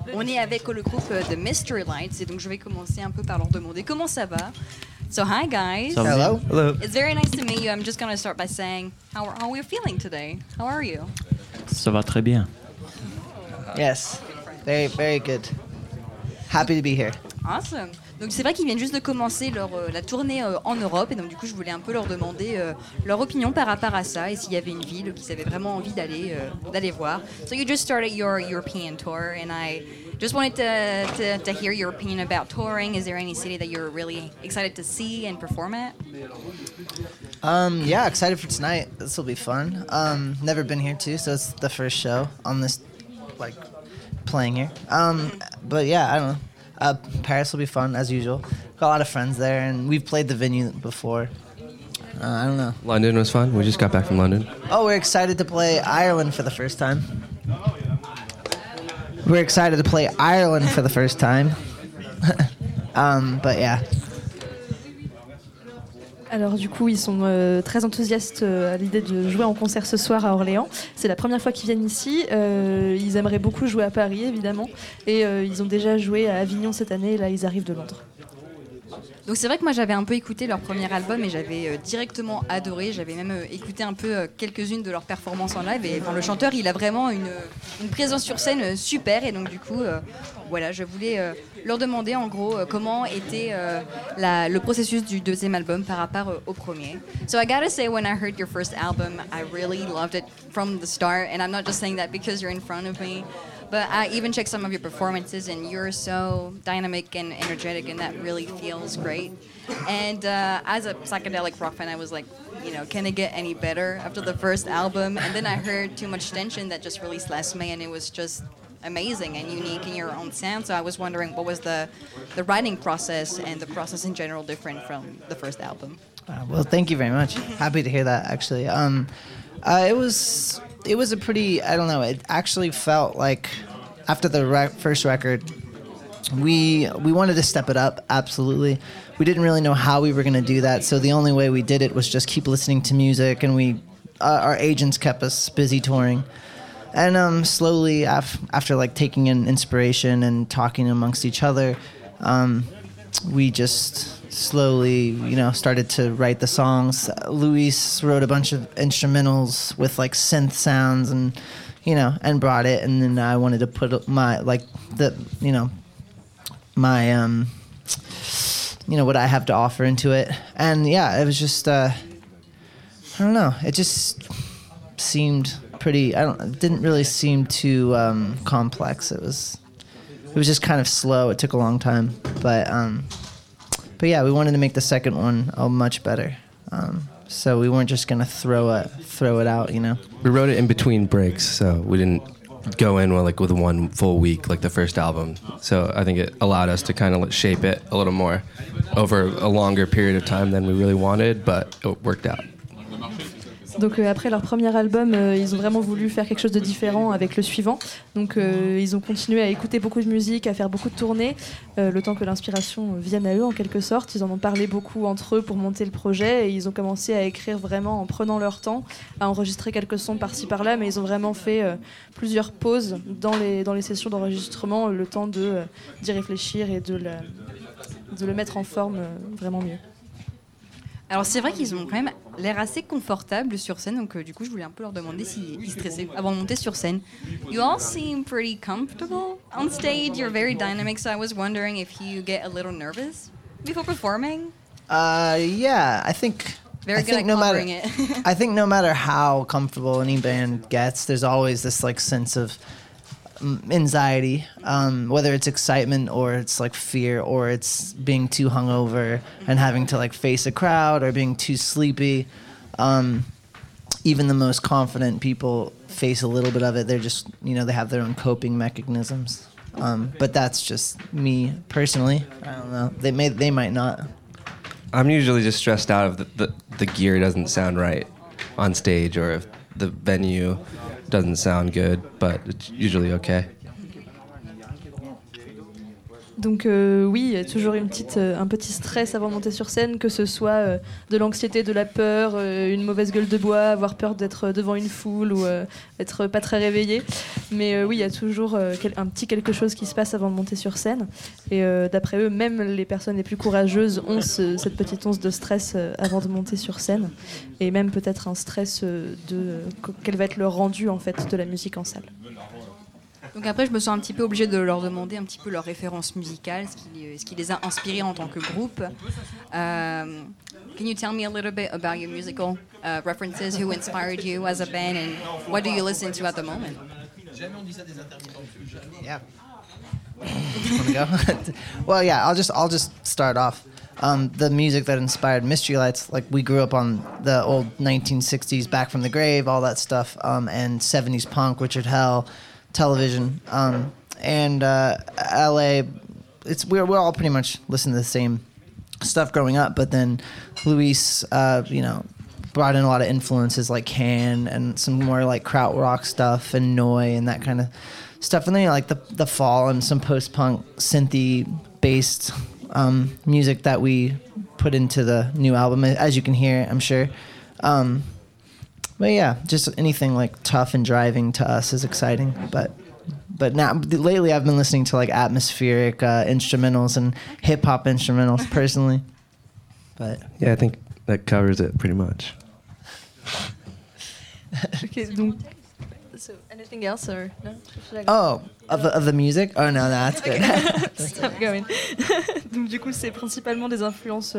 On est avec le groupe de Mystery Lights et donc je vais commencer un peu par leur demander comment ça va. So hi guys. Hello. Hello. It's very nice to meet you. I'm just going to start by saying how we're feeling today. How are you? Ça va très bien. Yes. Very, very good. Happy to be here. Awesome. Donc c'est vrai qu'ils viennent juste de commencer la tournée en Europe et donc du coup je voulais un peu leur demander leur opinion par rapport à ça et s'il y avait une ville qu'ils avaient vraiment envie d'aller voir. So you just started your European tour and I just wanted to hear your opinion about touring. Is there any city that you're really excited to see and perform at? Yeah, excited for tonight. This will be fun. Never been here too, so it's the first show on this, like, playing here. But yeah, I don't know. Paris will be fun as usual. Got a lot of friends there, and we've played the venue before. I don't know. London was fun. We just got back from London. Oh, we're excited to play Ireland for the first time. We're excited to play Ireland for the first time. But yeah. Alors du coup, ils sont très enthousiastes à l'idée de jouer en concert ce soir à Orléans. C'est la première fois qu'ils viennent ici. Ils aimeraient beaucoup jouer à Paris, évidemment. Et ils ont déjà joué à Avignon cette année. Et là, ils arrivent de Londres. Donc c'est vrai que moi j'avais un peu écouté leur premier album et j'avais directement adoré. J'avais même écouté un peu quelques-unes de leurs performances en live et le chanteur il a vraiment une présence sur scène super et donc du coup voilà je voulais leur demander en gros comment était le processus du deuxième album par rapport au premier. So I gotta say when I heard your first album I really loved it from the start and I'm not just saying that because you're in front of me. But I even checked some of your performances, and you're so dynamic and energetic, and that really feels great. And as a psychedelic rock fan, I was like, you know, can it get any better after the first album? And then I heard Too Much Tension that just released last May, and it was just amazing and unique in your own sound. So I was wondering, what was the writing process and the process in general different from the first album? Well, thank you very much. Happy to hear that, actually. It was a pretty, I don't know, it actually felt like after the first record, we wanted to step it up, absolutely. We didn't really know how we were going to do that, so the only way we did it was just keep listening to music, and our agents kept us busy touring. And slowly, after like taking in inspiration and talking amongst each other, we just slowly, you know, started to write the songs. Luis wrote a bunch of instrumentals with like synth sounds and, you know, and brought it. And then I wanted to put my, like, the, you know, my, you know, what I have to offer into it. And yeah, it was just, I don't know, it just seemed pretty, it didn't really seem too complex. It was just kind of slow. It took a long time, but yeah, we wanted to make the second one much better. So we weren't just gonna throw it out, you know. We wrote it in between breaks, so we didn't go in with one full week like the first album. So I think it allowed us to kind of shape it a little more over a longer period of time than we really wanted, but it worked out. Donc après leur premier album, ils ont vraiment voulu faire quelque chose de différent avec le suivant. Donc ils ont continué à écouter beaucoup de musique, à faire beaucoup de tournées, le temps que l'inspiration vienne à eux en quelque sorte. Ils en ont parlé beaucoup entre eux pour monter le projet et ils ont commencé à écrire vraiment en prenant leur temps, à enregistrer quelques sons par-ci par-là, mais ils ont vraiment fait plusieurs pauses dans les sessions d'enregistrement, le temps d'y réfléchir et de le mettre en forme vraiment mieux. Alors c'est vrai qu'ils ont quand même l'air assez confortables sur scène, donc du coup je voulais un peu leur demander s'ils stressaient avant de monter sur scène. You all seem pretty comfortable on stage, you're very dynamic, so I was wondering if you get a little nervous before performing? Yeah, I think... Very good at covering it. I think no matter how comfortable any band gets, there's always this like sense of anxiety, whether it's excitement or it's like fear or it's being too hungover and having to like face a crowd or being too sleepy. Even the most confident people face a little bit of it. They're just, you know, they have their own coping mechanisms. But that's just me personally. I don't know. They might not. I'm usually just stressed out if the gear doesn't sound right on stage or if the venue doesn't sound good, but it's usually okay. Donc oui, il y a toujours un petit stress avant de monter sur scène, que ce soit de l'anxiété, de la peur, une mauvaise gueule de bois, avoir peur d'être devant une foule ou être pas très réveillé. Mais oui, il y a toujours un petit quelque chose qui se passe avant de monter sur scène. Et d'après eux, même les personnes les plus courageuses ont cette petite once de stress avant de monter sur scène. Et même peut-être un stress quel va être le rendu en fait, de la musique en salle. Donc après, je me sens un petit peu obligée de leur demander un petit peu leur référence musicale, ce qui les a inspirés en tant que groupe. Can you tell me a little bit about your musical references, who inspired you as a band, and what do you listen to at the moment? Yeah. Wanna go? Well, yeah, I'll just start off. The music that inspired Mystery Lights, like we grew up on the old 1960s Back from the Grave, all that stuff, and 70s punk, Richard Hell, Television, and LA. We're all pretty much listening to the same stuff growing up, but then Luis, brought in a lot of influences like Can and some more like krautrock stuff and Noi and that kind of stuff, and then like the Fall and some post-punk synthy based music that we put into the new album, as you can hear, I'm sure. But yeah, just anything like tough and driving to us is exciting. But now lately I've been listening to like atmospheric instrumentals and hip hop instrumentals personally. But yeah, I think that covers it pretty much. Okay, donc. So anything else or no? Of the music? Oh no, that's good. Stop going. Donc du coup, c'est principalement des influences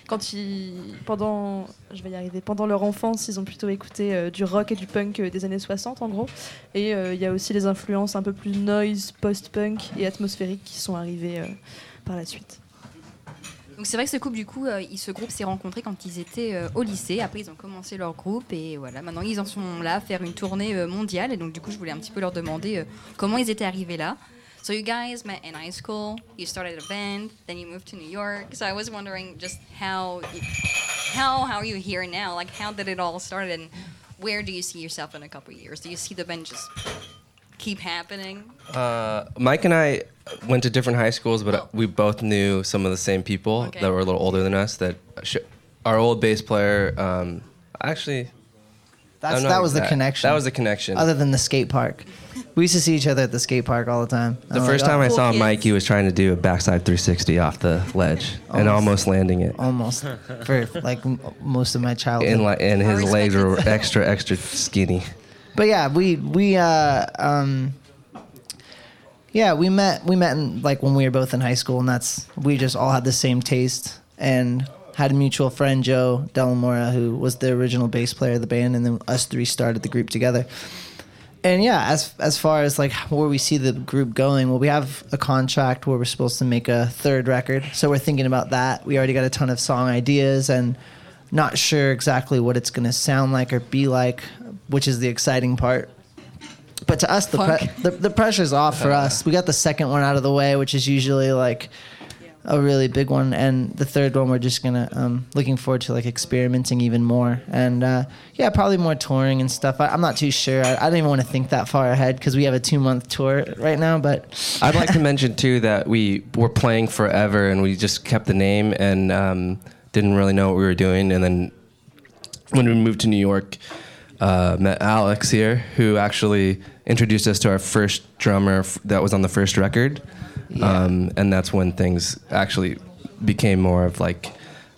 pendant leur enfance, ils ont plutôt écouté du rock et du punk des années 60 en gros. Et il y a aussi les influences un peu plus noise, post-punk et atmosphériques qui sont arrivées par la suite. Donc c'est vrai que ce groupe s'est rencontré quand ils étaient au lycée. Après, ils ont commencé leur groupe et voilà. Maintenant, ils en sont là à faire une tournée mondiale. Et donc, du coup, je voulais un petit peu leur demander comment ils étaient arrivés là. So you guys met in high school. You started a band. Then you moved to New York. So I was wondering just how are you here now? Like, how did it all start? And where do you see yourself in a couple of years? Do you see the band just keep happening? Mike and I went to different high schools, but we both knew some of the same people that were a little older than us. Our old bass player, actually, that was the connection. That was the connection. Other than the skate park, we used to see each other at the skate park all the time. The first time I saw Mike, he was trying to do a backside 360 off the ledge and almost landing it. Almost for like most of my childhood. And his legs were extra skinny. But yeah, we met in, like when we were both in high school, and we just all had the same taste and had a mutual friend, Joe Delamora, who was the original bass player of the band, and then us three started the group together. And yeah, as far as like where we see the group going, well, we have a contract where we're supposed to make a third record, so we're thinking about that. We already got a ton of song ideas and not sure exactly what it's going to sound like or be like, which is the exciting part. But to us, the pressure's off for us. We got the second one out of the way, which is usually like a really big one, and the third one we're just gonna looking forward to like experimenting even more, and probably more touring and stuff. I'm not too sure. I don't even want to think that far ahead because we have a 2-month tour right now. But I'd like to mention too that we were playing forever, and we just kept the name and didn't really know what we were doing, and then when we moved to New York. Met Alex here, who actually introduced us to our first drummer that was on the first record. Yeah. And that's when things actually became more of like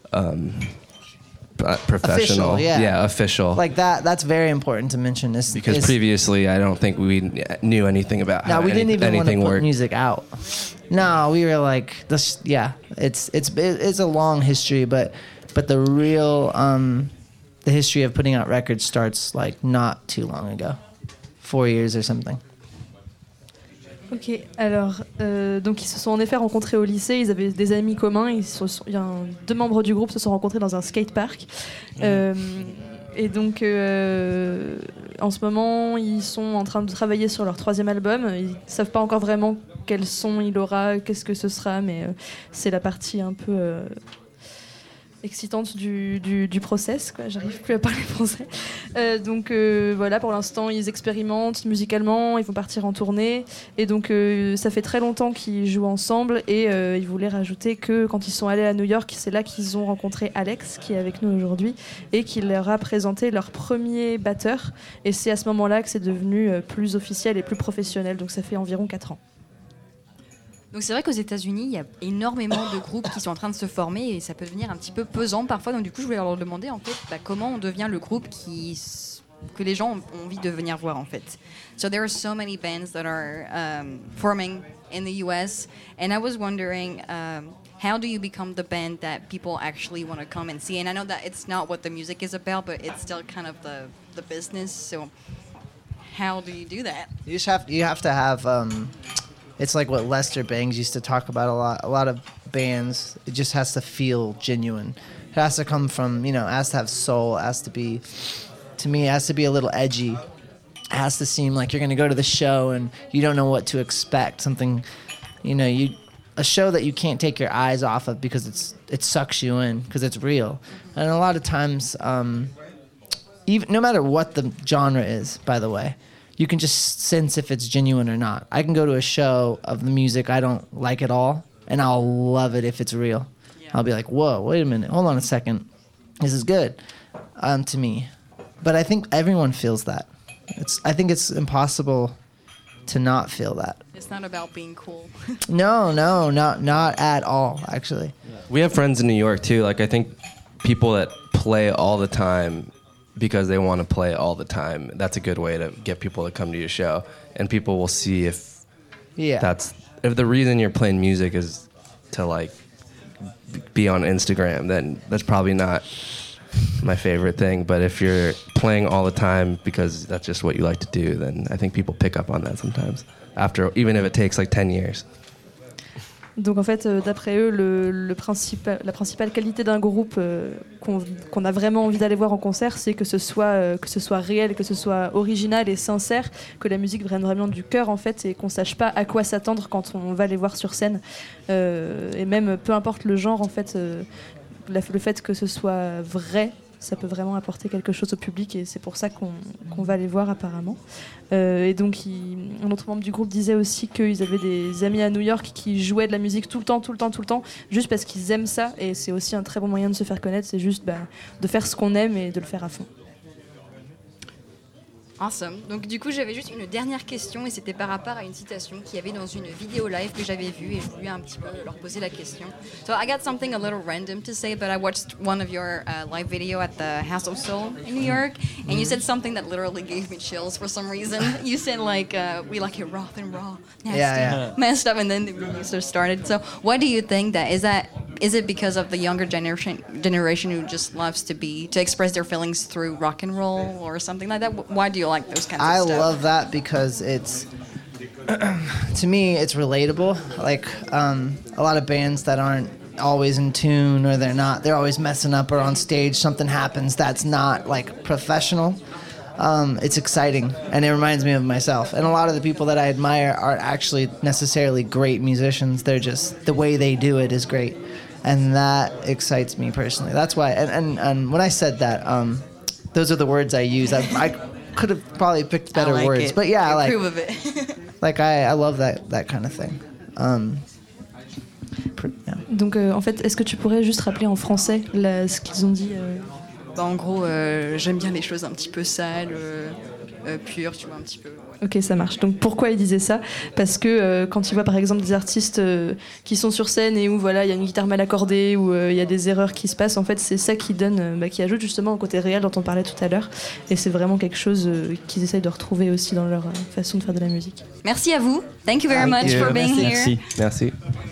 professional. Official, official. Like that's very important to mention. Because previously I don't think we knew anything about how we didn't even want to put worked. music out. No, we were like this. Yeah, it's a long history, but the real the history of putting out records starts like not too long ago, 4 years or something. Ok, alors donc ils se sont en effet rencontrés au lycée, ils avaient des amis communs, deux membres du groupe se sont rencontrés dans un skatepark. Et donc en ce moment ils sont en train de travailler sur leur 3e album. Ils savent pas encore vraiment quel son il aura, qu'est-ce que ce sera, mais c'est la partie un peu excitante du process, quoi. J'arrive plus à parler français. Donc voilà, pour l'instant ils expérimentent musicalement, ils vont partir en tournée et donc ça fait très longtemps qu'ils jouent ensemble et ils voulaient rajouter que quand ils sont allés à New York, c'est là qu'ils ont rencontré Alex qui est avec nous aujourd'hui et qui leur a présenté leur premier batteur et c'est à ce moment-là que c'est devenu plus officiel et plus professionnel, donc ça fait environ 4 ans. Donc c'est vrai qu'aux États-Unis, il y a énormément de groupes qui sont en train de se former et ça peut devenir un petit peu pesant parfois. Donc du coup, je voulais leur demander en fait comment on devient le groupe que les gens ont envie de venir voir en fait. So there are so many bands that are forming in the US and I was wondering how do you become the band that people actually want to come and see? And I know that it's not what the music is about, but it's still kind of the business. So how do you do that? You have to have it's like what Lester Bangs used to talk about a lot. A lot of bands, it just has to feel genuine. It has to come from, it has to have soul. It has to be, to me, it has to be a little edgy. It has to seem like you're going to go to the show and you don't know what to expect. Something, a show that you can't take your eyes off of because it sucks you in because it's real. And a lot of times, even no matter what the genre is, by the way, you can just sense if it's genuine or not. I can go to a show of the music I don't like at all, and I'll love it if it's real. Yeah. I'll be like, whoa, wait a minute, hold on a second. This is good to me. But I think everyone feels that. I think it's impossible to not feel that. It's not about being cool. No, not at all, actually. We have friends in New York, too. Like, I think people that play all the time because they want to play all the time. That's a good way to get people to come to your show, and people will see if the reason you're playing music is to like be on Instagram, then that's probably not my favorite thing. But if you're playing all the time because that's just what you like to do, then I think people pick up on that sometimes. Even if it takes like 10 years. Donc en fait, d'après eux, la principale qualité d'un groupe qu'on a vraiment envie d'aller voir en concert, c'est que ce soit réel, que ce soit original et sincère, que la musique vienne vraiment du cœur en fait, et qu'on sache pas à quoi s'attendre quand on va les voir sur scène. Et même peu importe le genre en fait, le fait que ce soit vrai, ça peut vraiment apporter quelque chose au public et c'est pour ça qu'on va les voir apparemment. Et donc un autre membre du groupe disait aussi qu'ils avaient des amis à New York qui jouaient de la musique tout le temps, juste parce qu'ils aiment ça, et c'est aussi un très bon moyen de se faire connaître, c'est juste de faire ce qu'on aime et de le faire à fond. Awesome. Donc du coup, j'avais juste une dernière question et c'était par rapport à une citation qu'il y avait dans une vidéo live que j'avais vue et je voulais un petit peu leur poser la question. So I got something a little random to say, but I watched one of your live video at the House of Soul in New York, and you said something that literally gave me chills for some reason. You said like, we like it rough and raw, nasty, messed up, and then the music started. So what do you think that is it because of the younger generation who just loves to express their feelings through rock and roll or something like that? Why do you like those kinds of stuff? I love that because it's, to me, it's relatable. Like a lot of bands that aren't always in tune, or they're always messing up, or on stage something happens that's not like professional. It's exciting, and it reminds me of myself. And a lot of the people that I admire aren't actually necessarily great musicians. They're just, the way they do it is great. And that excites me personally. That's why, and when I said that, those are the words I use. I could have probably picked better words, but yeah, I approve of it. Like I love that kind of thing. Yeah. Donc en fait, est-ce que tu pourrais juste rappeler en français ce qu'ils ont dit En gros, j'aime bien les choses un petit peu sales, pures, tu vois, un petit peu. Ouais. Ok, ça marche. Donc pourquoi il disait ça ? Parce que quand il voit par exemple des artistes qui sont sur scène et où voilà, il y a une guitare mal accordée, ou il y a des erreurs qui se passent, en fait c'est ça qui donne, qui ajoute justement au côté réel dont on parlait tout à l'heure. Et c'est vraiment quelque chose qu'ils essayent de retrouver aussi dans leur façon de faire de la musique. Merci à vous. Thank you very much for being here. Merci.